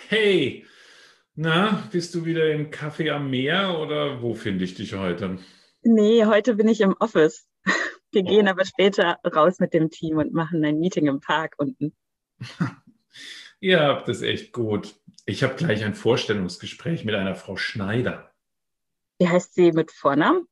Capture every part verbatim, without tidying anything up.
Hey, na, bist du wieder im Café am Meer oder wo finde ich dich heute? Nee, heute bin ich im Office. Wir gehen Oh, aber später raus mit dem Team und machen ein Meeting im Park unten. ihr habt es echt gut. Ich habe gleich ein Vorstellungsgespräch mit einer Frau Schneider. Wie heißt sie mit Vornamen?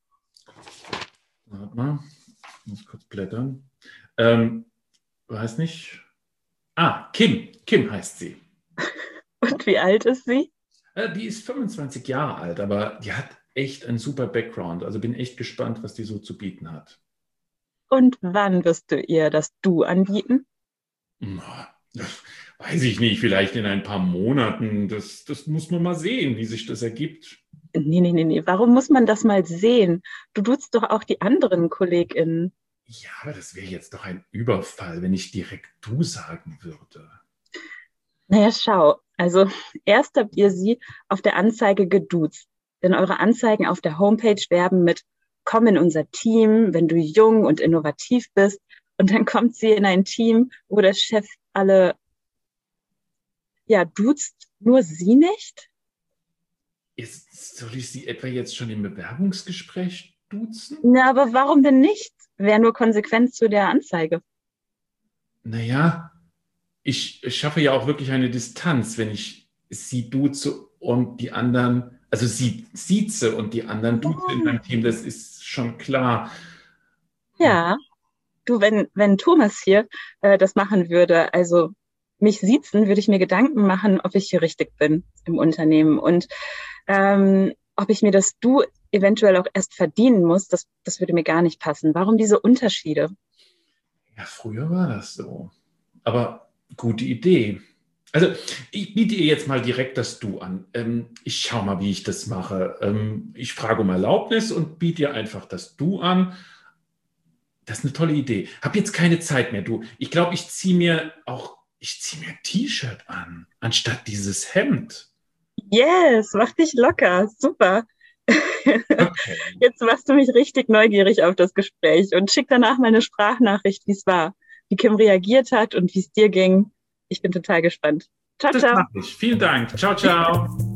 Warte mal, ich muss kurz blättern. Ähm, weiß nicht. Ah, Kim. Kim heißt sie. Und wie alt ist sie? Äh, die ist fünfundzwanzig Jahre alt, aber die hat echt einen super Background. Also bin echt gespannt, was die so zu bieten hat. Und wann wirst du ihr das Du anbieten? Na, das weiß ich nicht, vielleicht in ein paar Monaten. Das, das muss man mal sehen, wie sich das ergibt. Nee, nee, nee, nee. Warum muss man das mal sehen? Du duzt doch auch die anderen KollegInnen. Ja, aber das wäre jetzt doch ein Überfall, wenn ich direkt du sagen würde. Naja, schau. Also, erst habt ihr sie auf der Anzeige geduzt. Denn eure Anzeigen auf der Homepage werben mit Komm in unser Team, wenn du jung und innovativ bist. Und dann kommt sie in ein Team, wo der Chef alle, ja, duzt, nur sie nicht? Ist, soll ich sie etwa jetzt schon im Bewerbungsgespräch duzen? Na, aber warum denn nicht? Wäre nur Konsequenz zu der Anzeige. Naja, ich schaffe ja auch wirklich eine Distanz, wenn ich sie duze und die anderen, also sie sieze und die anderen duze in meinem Team, das ist schon klar. Ja, du, wenn, wenn Thomas hier äh, das machen würde, also mich siezen, würde ich mir Gedanken machen, ob ich hier richtig bin im Unternehmen und ähm, ob ich mir das Du eventuell auch erst verdienen muss, das, das würde mir gar nicht passen. Warum diese Unterschiede? Ja, früher war das so. Aber gute Idee. Also, ich biete ihr jetzt mal direkt das Du an. Ähm, ich schaue mal, wie ich das mache. Ähm, ich frage um Erlaubnis und biete ihr einfach das Du an. Das ist eine tolle Idee. Hab jetzt keine Zeit mehr, du. Ich glaube, ich ziehe mir auch, ich ziehe mir ein T-Shirt an, anstatt dieses Hemd. Yes, mach dich locker, super. Okay. Jetzt machst du mich richtig neugierig auf das Gespräch und schick danach mal eine Sprachnachricht, wie es war, wie Kim reagiert hat und wie es dir ging. Ich bin total gespannt. Ciao, Das ciao. mache ich. Vielen Dank. Ciao, ciao.